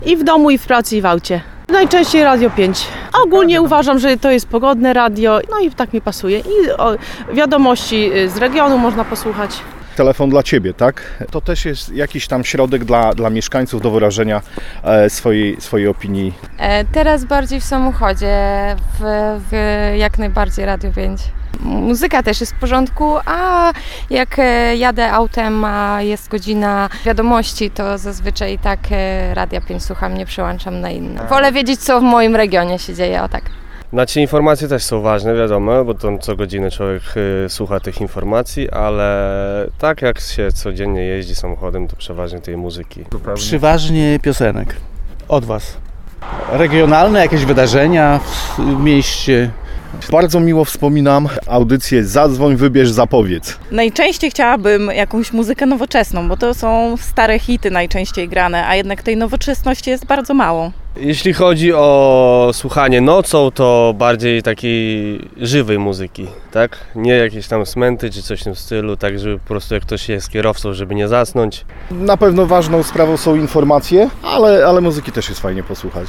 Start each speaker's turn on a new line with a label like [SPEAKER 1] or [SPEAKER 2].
[SPEAKER 1] I w domu, i w pracy, i w aucie. Najczęściej Radio 5. Ogólnie uważam, że to jest pogodne radio, no i tak mi pasuje. I wiadomości z regionu można posłuchać.
[SPEAKER 2] Telefon dla Ciebie, tak? To też jest jakiś tam środek dla mieszkańców do wyrażenia swojej opinii.
[SPEAKER 3] Teraz bardziej w samochodzie, jak najbardziej Radio 5. Muzyka też jest w porządku, a jak jadę autem, a jest godzina wiadomości, to zazwyczaj tak Radia 5 słucham, nie przełączam na inne. Wolę wiedzieć, co w moim regionie się dzieje, o tak.
[SPEAKER 4] Znaczy informacje też są ważne, wiadomo, bo tam co godzinę człowiek słucha tych informacji, ale tak jak się codziennie jeździ samochodem, to przeważnie tej muzyki.
[SPEAKER 5] Przeważnie piosenek. Od Was. Regionalne jakieś wydarzenia w mieście.
[SPEAKER 2] Bardzo miło wspominam audycję Zadzwoń, wybierz, zapowiedz.
[SPEAKER 6] Najczęściej chciałabym jakąś muzykę nowoczesną, bo to są stare hity najczęściej grane, a jednak tej nowoczesności jest bardzo mało.
[SPEAKER 4] Jeśli chodzi o słuchanie nocą, to bardziej takiej żywej muzyki, tak? Nie jakieś tam smęty czy coś w tym stylu, tak żeby po prostu jak ktoś jest kierowcą, żeby nie zasnąć.
[SPEAKER 2] Na pewno ważną sprawą są informacje, ale muzyki też jest fajnie posłuchać.